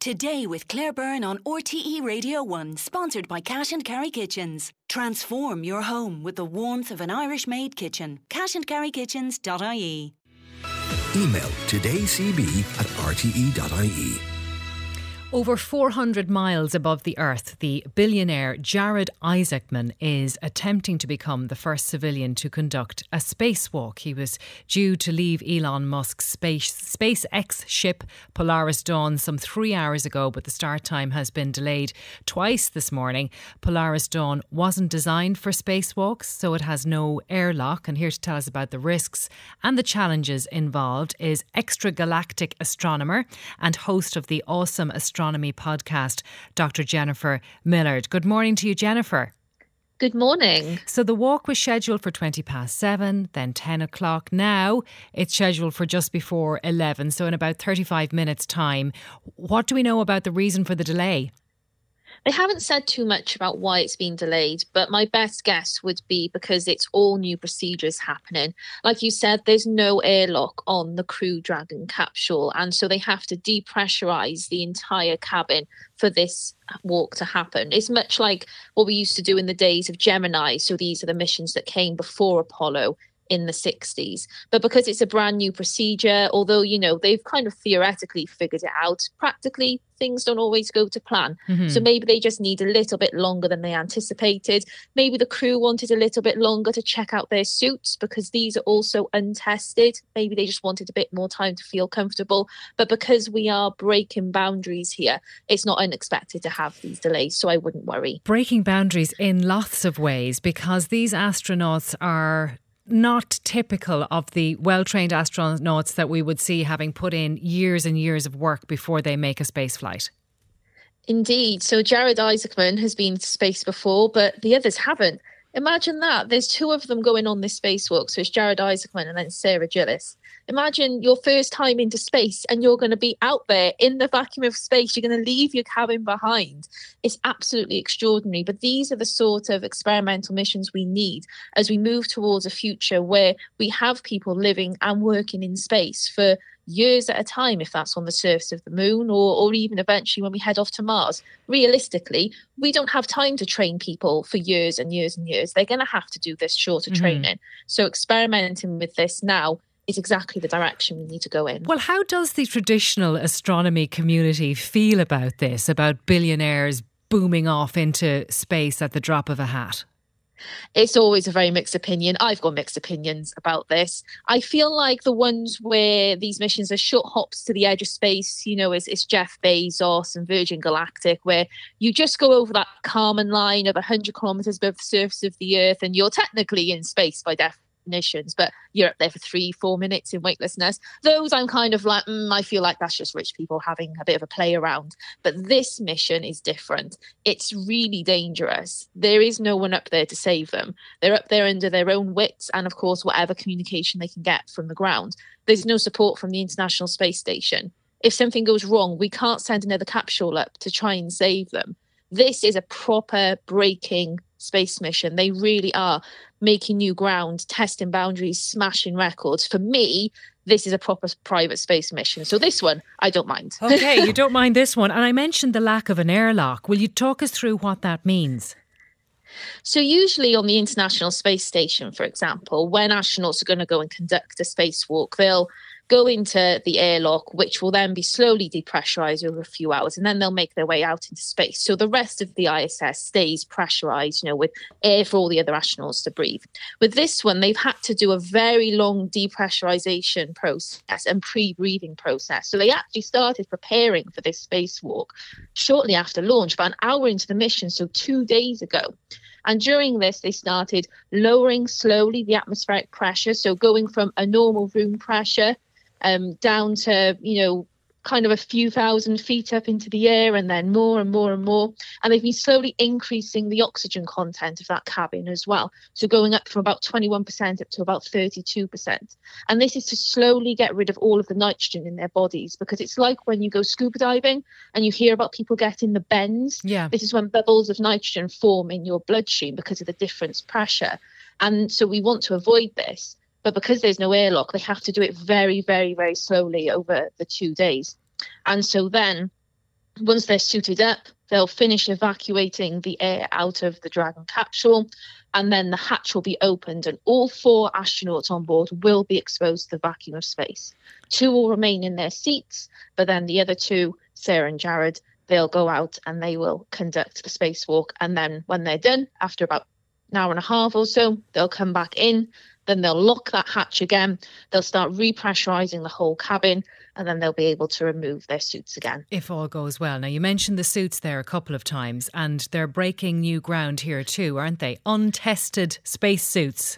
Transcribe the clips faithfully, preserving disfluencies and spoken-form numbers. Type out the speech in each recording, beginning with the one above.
Today with Claire Byrne on R T E Radio one, sponsored by Cash and Carry Kitchens. Transform your home with the warmth of an Irish-made kitchen. cash and carry kitchens dot I E. Email todaycb at r t e dot i e. Over four hundred miles above the Earth, the billionaire Jared Isaacman is attempting to become the first civilian to conduct a spacewalk. He was due to leave Elon Musk's space, SpaceX ship Polaris Dawn some three hours ago, but the start time has been delayed twice this morning. Polaris Dawn wasn't designed for spacewalks, so it has no airlock. And here to tell us about the risks and the challenges involved is extragalactic astronomer and host of the Awesome Astronomy podcast, Doctor Jennifer Millard. Good morning to you, Jennifer. Good morning. So the walk was scheduled for twenty past seven, then ten o'clock. Now it's scheduled for just before eleven, so in about thirty-five minutes' time. What do we know about the reason for the delay? They haven't said too much about why it's been delayed, but my best guess would be because it's all new procedures happening. Like you said, there's no airlock on the Crew Dragon capsule, and so they have to depressurize the entire cabin for this walk to happen. It's much like what we used to do in the days of Gemini. So these are the missions that came before Apollo in the sixties. But because it's a brand new procedure, although, you know, they've kind of theoretically figured it out, practically things don't always go to plan. Mm-hmm. So maybe they just need a little bit longer than they anticipated. Maybe the crew wanted a little bit longer to check out their suits because these are also untested. Maybe they just wanted a bit more time to feel comfortable. But because we are breaking boundaries here, it's not unexpected to have these delays. So I wouldn't worry. Breaking boundaries in lots of ways, because these astronauts are not typical of the well-trained astronauts that we would see having put in years and years of work before they make a space flight. Indeed. So Jared Isaacman has been to space before, but the others haven't. Imagine that. There's two of them going on this spacewalk. So it's Jared Isaacman and then Sarah Gillis. Imagine your first time into space and you're going to be out there in the vacuum of space. You're going to leave your cabin behind. It's absolutely extraordinary. But these are the sort of experimental missions we need as we move towards a future where we have people living and working in space for years at a time, if that's on the surface of the moon, or, or even eventually when we head off to Mars. Realistically, we don't have time to train people for years and years and years. They're going to have to do this shorter mm-hmm. training. So experimenting with this now is exactly the direction we need to go in. Well, how does the traditional astronomy community feel about this, about billionaires booming off into space at the drop of a hat? It's always a very mixed opinion. I've got mixed opinions about this. I feel like the ones where these missions are short hops to the edge of space, you know, it's, it's Jeff Bezos and Virgin Galactic, where you just go over that Kármán line of one hundred kilometres above the surface of the Earth and you're technically in space by definition. But you're up there for three, four minutes in weightlessness. Those I'm kind of like, mm, I feel like that's just rich people having a bit of a play around. But this mission is different. It's really dangerous. There is no one up there to save them. They're up there under their own wits and, of course, whatever communication they can get from the ground. There's no support from the International Space Station. If something goes wrong, we can't send another capsule up to try and save them. This is a proper breaking space mission. They really are making new ground, testing boundaries, smashing records. For me, this is a proper private space mission. So this one, I don't mind. Okay, you don't mind this one. And I mentioned the lack of an airlock. Will you talk us through what that means? So usually on the International Space Station, for example, when astronauts are going to go and conduct a spacewalk, they'll go into the airlock, which will then be slowly depressurized over a few hours, and then they'll make their way out into space. So the rest of the I S S stays pressurized, you know, with air for all the other astronauts to breathe. With this one, they've had to do a very long depressurization process and pre-breathing process. So they actually started preparing for this spacewalk shortly after launch, about an hour into the mission, so two days ago. And during this, they started lowering slowly the atmospheric pressure. So going from a normal room pressure um, down to, you know, kind of a few thousand feet up into the air, and then more and more and more. And they've been slowly increasing the oxygen content of that cabin as well. So going up from about twenty-one percent up to about thirty-two percent. And this is to slowly get rid of all of the nitrogen in their bodies, because it's like when you go scuba diving and you hear about people getting the bends. Yeah. This is when bubbles of nitrogen form in your bloodstream because of the difference pressure. And so we want to avoid this. But because there's no airlock, they have to do it very, very, very slowly over the two days. And so then Once they're suited up, they'll finish evacuating the air out of the Dragon capsule, and then the hatch will be opened and all four astronauts on board will be exposed to the vacuum of space. Two will remain in their seats, but then the other two, Sarah and Jared, they'll go out and they will conduct the spacewalk. And then when they're done, after about an hour and a half or so, they'll come back in, then they'll lock that hatch again, they'll start repressurizing the whole cabin, and then they'll be able to remove their suits again. If all goes well. Now, you mentioned the suits there a couple of times, and they're breaking new ground here too, aren't they? Untested spacesuits.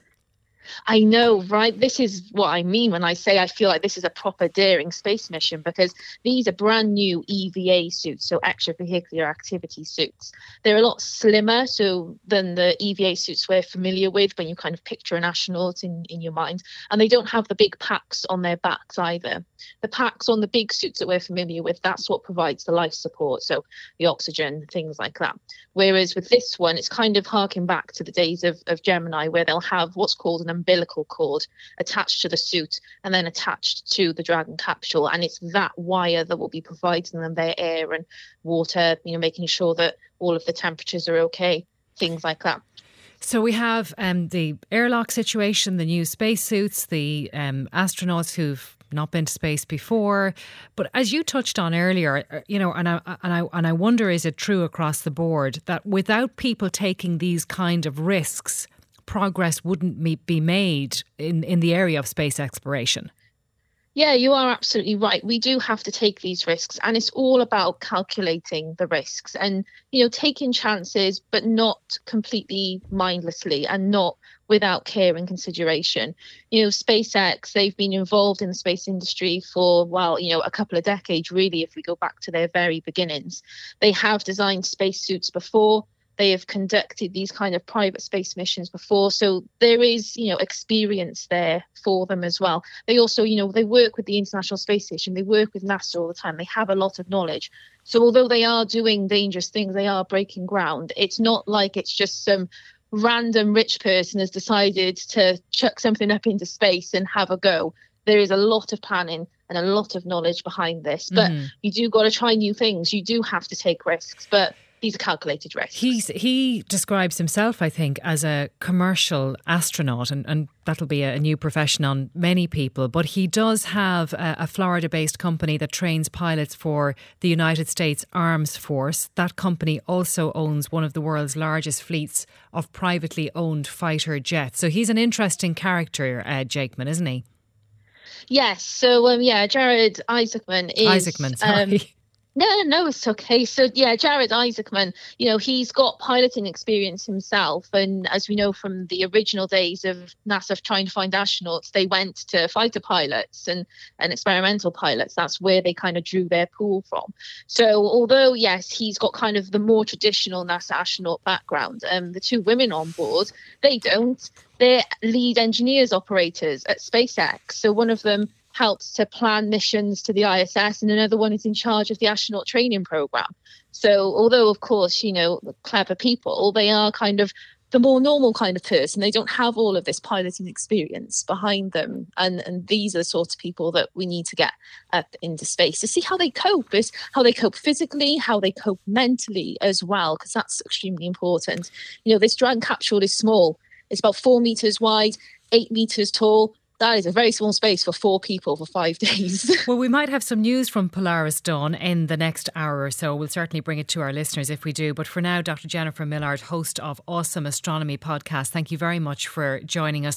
I know, right? This is what I mean when I say I feel like this is a proper daring space mission, because these are brand new E V A suits, so extravehicular activity suits. They're a lot slimmer so than the E V A suits we're familiar with when you kind of picture an astronaut in, in your mind. And they don't have the big packs on their backs either. The packs on the big suits that we're familiar with, that's what provides the life support, so the oxygen, things like that. Whereas with this one, it's kind of harking back to the days of, of Gemini, where they'll have what's called an umbilical cord attached to the suit and then attached to the Dragon capsule, and it's that wire that will be providing them their air and water, you know, making sure that all of the temperatures are okay, things like that. So we have um, the airlock situation, the new spacesuits, the um, astronauts who've not been to space before. But as you touched on earlier, you know, and I and I and I wonder, is it true across the board that without people taking these kind of risks, progress wouldn't be made in, in the area of space exploration? Yeah, you are absolutely right. We do have to take these risks, and it's all about calculating the risks and, you know, taking chances, but not completely mindlessly and not without care and consideration. You know, SpaceX, they've been involved in the space industry for, well, you know, a couple of decades, really, if we go back to their very beginnings. They have designed spacesuits before. They have conducted these kind of private space missions before. So there is, you know, experience there for them as well. They also, you know, they work with the International Space Station. They work with NASA all the time. They have a lot of knowledge. So although they are doing dangerous things, they are breaking ground. It's not like it's just some random rich person has decided to chuck something up into space and have a go. There is a lot of planning and a lot of knowledge behind this. But mm. you do got to try new things. You do have to take risks. But these are calculated risks. He's, he describes himself, I think, as a commercial astronaut, and, and that'll be a, a new profession on many people. But he does have a, a Florida-based company that trains pilots for the United States Armed Force. That company also owns one of the world's largest fleets of privately owned fighter jets. So he's an interesting character, uh, Jakeman, isn't he? Yes. So, um, yeah, Jared Isaacman is... Isaacman, sorry. Um, No, no, it's okay. So, yeah, Jared Isaacman, you know, he's got piloting experience himself. And as we know from the original days of NASA trying to find astronauts, they went to fighter pilots and, and experimental pilots. That's where they kind of drew their pool from. So although, yes, he's got kind of the more traditional NASA astronaut background, um, the two women on board, they don't. They're lead engineers operators at SpaceX. So one of them helps to plan missions to the I S S, and another one is in charge of the astronaut training program. So although, of course, you know, clever people, they are kind of the more normal kind of person. They don't have all of this piloting experience behind them. And, and these are the sorts of people that we need to get up into space to see how they cope, is how they cope physically, how they cope mentally as well, because that's extremely important. You know, this Dragon capsule is small. It's about four meters wide, eight meters tall. That is a very small space for four people for five days. Well, we might have some news from Polaris Dawn in the next hour or so. We'll certainly bring it to our listeners if we do. But for now, Doctor Jennifer Millard, host of Awesome Astronomy podcast, thank you very much for joining us.